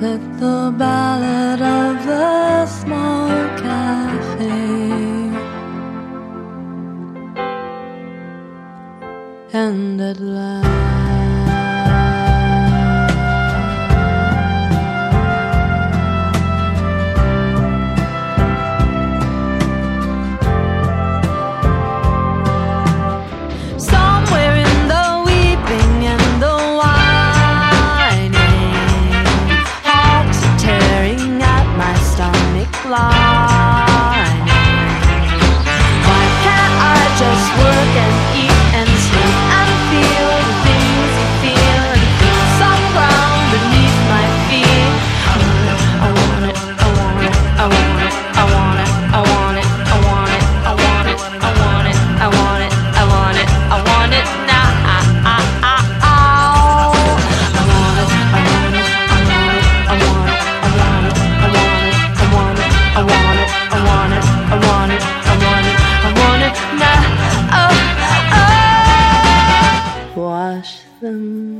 Little ballad of a small cafe, and at last somewhere in the weeping and the whining, hawks are tearing at my stomach lining. Why can't I just work and eat and sleep and feel the things you feel and feel some ground beneath my feet? I want it, I want it, I want it, I want it, I want it, I want it, I want it, I want it, I want it, I want it, I want it now. I want it, I want it, I want it, I want it, I want it, I want it, I want it, I want it, I want it, I want it, I want it, I want it now. Wash them